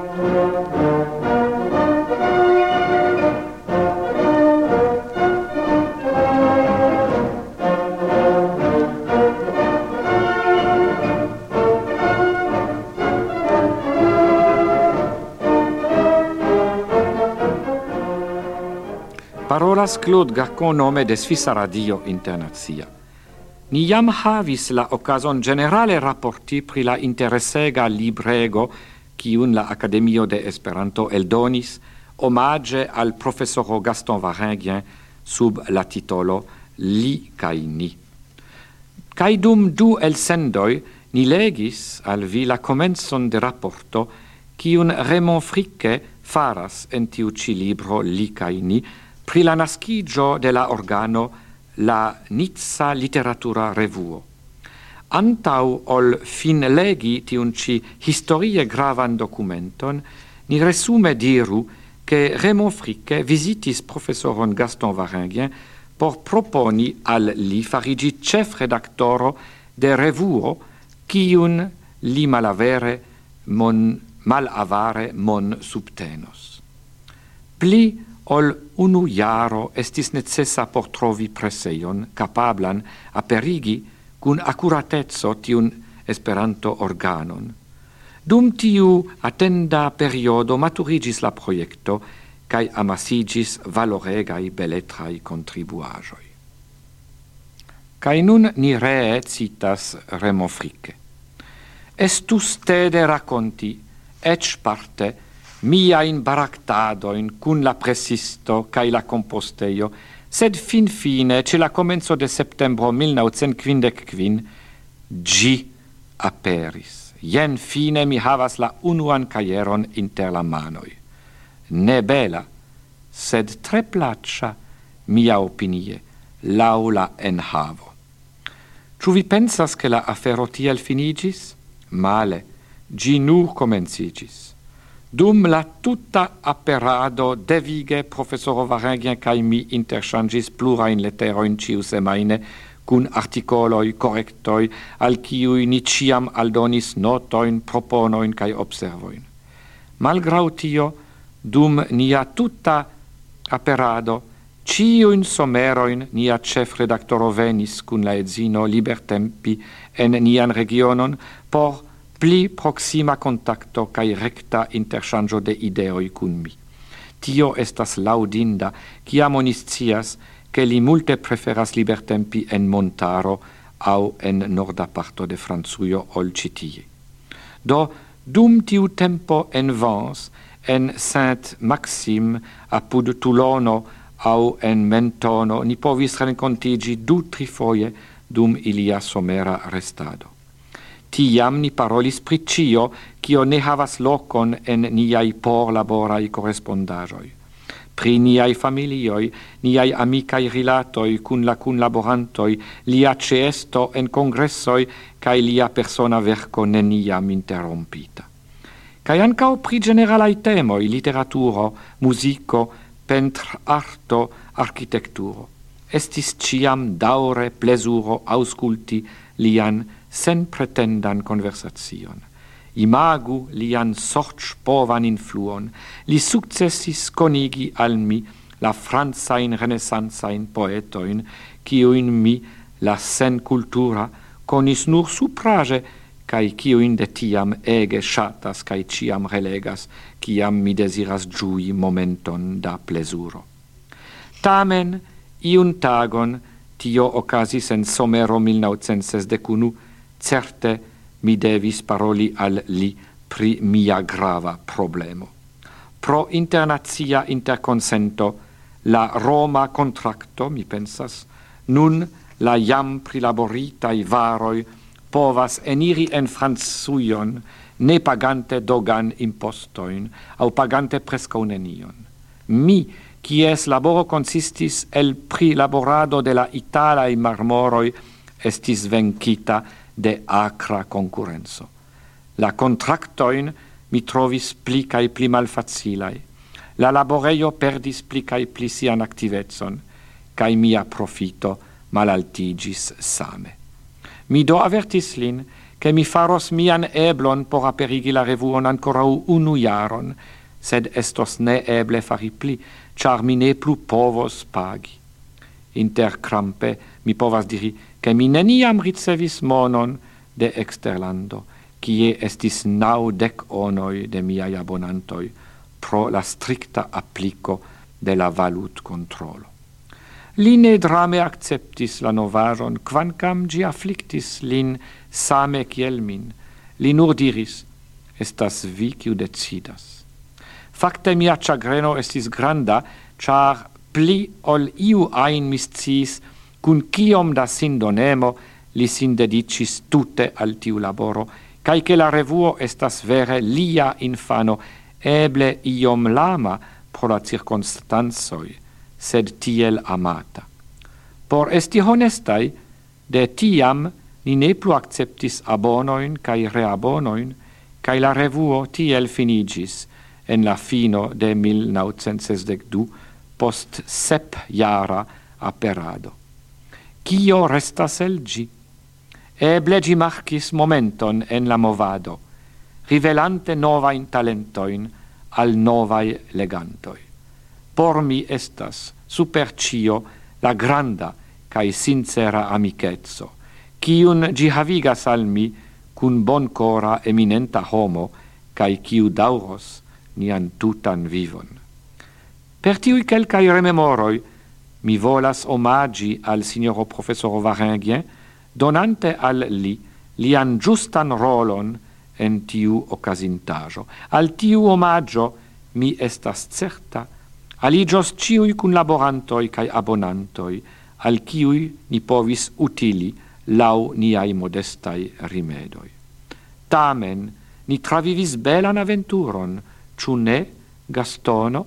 Parolas Claude Garcon nome de Svisa Radio Internazia. Ni jam havis la okazon generale rapporti pri la interesega librego kiun la Akademio de Esperanto eldonis omage al profesoro Gaston Varingien sub la titolo Li kaj ni. Kaj dum du elsendoj ni legis al vi la komencon de rapporto kiun Raymond Fricke faras en tiu ĉi libro Li kaj ni pri la naskigio de la organo la Nizza Literatura Revuo. Antau ol fin legi tiun ci historie gravan documenton, ni resume diru che Raymond Fricke visitis professoron Gaston Varingien por proponi al li farigi chef redaktoro de revuo kiun li malavare mon subtenos. Pli ol unu jaro estis necessa por trovi preseion capablan aperigi cun accuratezzo tiun Esperanto organon. Dum tiu attenda periodo maturigis la proiecto cae amasigis valoregai beletrai contribuagioi. Cae nun ni ree citas Raymond Fricke. Estus tede raconti, ec parte, mia in baractadoin cun la presisto cae la composteio, sed fin fine, ce la comenzo de septembro 1955, gi aperis. Jen fine mi havas la unuan caieron inter la manoi. Ne bela, sed tre placcia, mia opinie, laula enhavo. Ciu vi pensas che la afero tiel finigis? Male, gi nur comencigis. Dum la tutta aperado devige professoro Varingien cae mi interchangis plurain letteroin ciu semaine cun articoloi correctoi al ciui ni ciam aldonis notoin, proponoin cae observoin. Malgrau tio, dum nia tutta aperado, ciuin someroin nia chef redaktoro venis cun la edzino libertempi en nian regionon por pli proxima contacto cae recta interchangio de ideoi cun mi. Tio estas laudinda, ciam oni scias che li multe preferas libertempi en montaro au en norda parto de Franzuio ol citie. Do, dum tiu tempo en Vence, en Saint-Maxime, apud Toulono au en Mentono, ni povis rencontigi 2-3 foje dum ilia somera restado. Tiam ni parolis pri cio, cio ne havas locon en niai por laborai correspondagioi. Pri niai familioi, niai amicai rilatoi cun la laborantoi, lia ceesto en congressoi, cae lia persona verco neniam interrompita. Cae ancao pri generalai temoi, literaturo, musico, pentrarto, architecturo. Estis ciam daure plesuro ausculti lian sen pretendan conversation. Imagu lian sorch povan influon, li successis conigi al mi la franzain renesanzain poetoin, ciuin mi, la sen cultura, conis nur suprage, cae ciuin de tiam ege shatas cae ciam relegas, ciam mi desiras giui momenton da plesuro. Tamen, iun tagon, tio ocasis en somero 1961, certe mi devis paroli al li pri mia grava problemo. Pro internazia interconsento, la Roma contracto, mi pensas, nun la jam prilaboritai varoi povas eniri en Franzuion, ne pagante dogan impostoin, au pagante prescau nenion. Mi, quies laboro consistis el prilaborado de la italai marmoroi, estis vencita de acra concurrenzo. La contractoin mi trovis pli cae pli malfacilai. La laboreio perdis pli cae pli sian activetson, cae mia profito malaltigis same. Mi do avertis lin, che mi faros mian eblon por aperigi la revuon ancora 1 jaron, sed estos ne eble fari pli, char mi ne plu povos pagi. Intercrampe mi povas diri che mi neniam ricevis monon de exterlando, kie estis 90 onoi de miai abonantoi pro la stricta applico de la valut controlo. Li ne drame acceptis la novaron, quancam gi afflictis lin same kiel min. Li nur diris, estas vi kiu decidas. Facte mia chagreno estis granda, char pli ol iu ein misciis, cun ciom da sindonemo li sin dedicis tute al tiu laboro, cae che la revuo estas vere lia infano, eble iom lama pro la circonstansoi, sed tiel amata. Por esti honestai, de tiam ni ne plu acceptis abonoin cae reabonoin, cae la revuo tiel finigis en la fino de 1962 post 7 jara aperado. Cio restas el gi? Eble gi marcis momenton en la movado, rivelante novain talentoin al novai legantoi. Por mi estas, super cio, la granda cae sincera amicetso, cium gi havigas al mi cun bon cora eminenta homo, cae ciu dauros nian tutan vivon. Per tiui quelcae rememoroi, mi volas omagi al signoro professoro Varingien, donante al li lian giustan rolon en tiu occasintajo. Al tiu omaggio mi estas certa, aligios ciui cun laborantoi cae abonantoi, al ciui ni povis utili lau niai modestai rimedoi. Tamen, ni travivis belan aventuron, ciu ne, Gastono?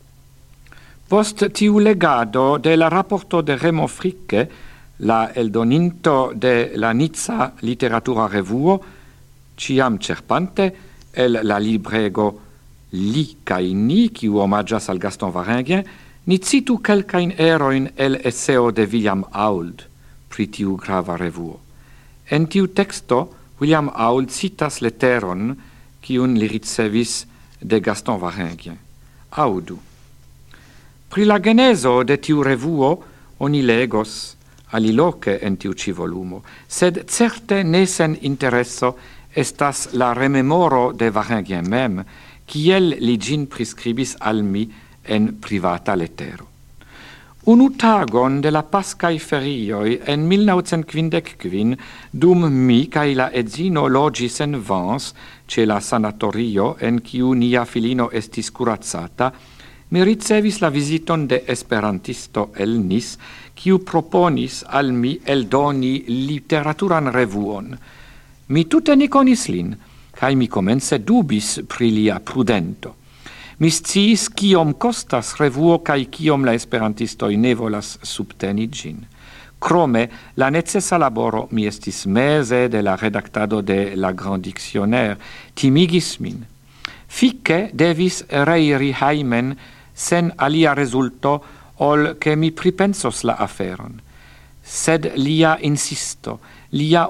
Post tiu legado de la rapporto de Remo Fricke, la eldoninto de la Nizza Literatura Revuo, ciam cerpante el la librego Li cae Ni, ciu omagias al Gaston Varingien, ni citu quelcain eroin el esseo de William Auld, pri tiu grava revuo. En tiu texto, William Auld citas letteron ciun li ricevis de Gaston Varingien. Audu. Pri la geneso de tiu revuo, oni legos aliloque en tiu ci volumo, sed certe ne sen interesso estas la rememoro de Varingien mem, kiel li gin prescribis al mi en privata lettero. Unu tagon de la pascae ferioi en 1955, dum mi cae la edzino logis en Vence, ce la sanatorio en ciu nia filino estis curazzata, mi ricevis la visiton de esperantisto el Nice, ciu proponis al mi eldoni literaturan revuon. Mi tute ne conis lin, cae mi comence dubis pri lia prudento. Mi sciis ciom costas revuo cae ciom la esperantistoi ne volas subteni gin. Crome, la necessa laboro mi estis mese de la redactado de la Grand Dictionnaire timigis min. Ficke devis reiri heimen sen alia resulto ol che mi pripensos la aferon. Sed lia insisto, lia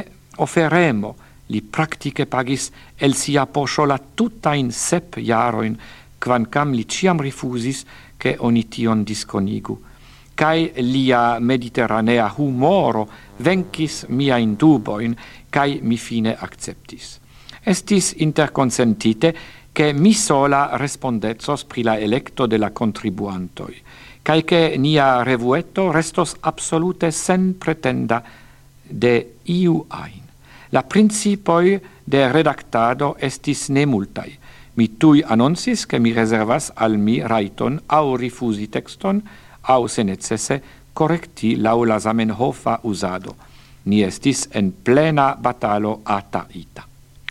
oferemo, li practice pagis el sia poŝo la tutain 7 jaroin, quancam li ciam rifusis che oni tion disconigu. Cae lia mediterranea humoro vencis miain duboin, cae mi fine acceptis. Estis interconsentite che mi sola respondetsos pri la electo de la contribuantoi, cae che nia revuetto restos absolute sen pretenda de iu ain. La principoi de redactado estis nemultai. Mi tui annoncis che mi reservas al mi raiton au rifusi texton, au se necesse correcti lau la Zamenhofa usado. Ni estis en plena batalo ata ita.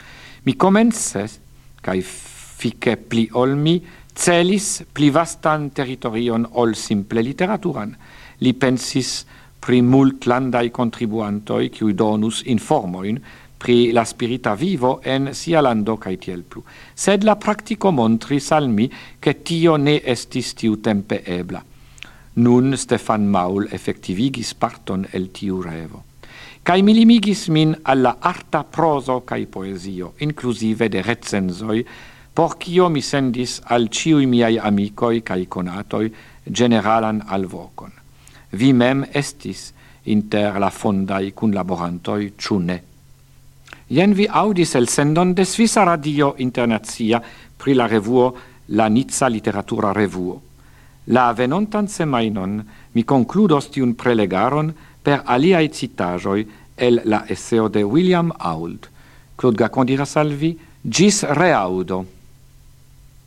Mi comences, cae fice pli ol mi, celis pli vastan territorion ol simple literaturan. Li pensis pri multlandai contribuantoi qui donus informoin pri la spirita vivo en sia lando cae tiel plu. Sed la practico montris al mi che tio ne estis tiu tempe ebla. Nun Stefan Maul effectivigis parton el tiu revo. Cae mi limigis min alla arta proso cae poesio, inclusive de recensoi, por cio mi sendis al ciui miai amicoi cae conatoi generalan alvocon. Vi mem estis inter la fondai cun laborantoi, ciu ne? Ien vi audis el sendon de Svisa Radio Internazia pri la revuo La Nizza Literatura Revuo. La venontan semainon mi concludos tiun prelegaron per aliai citajoi el la esseo de William Auld. Claude Gacon diras al vi, gis reaudo.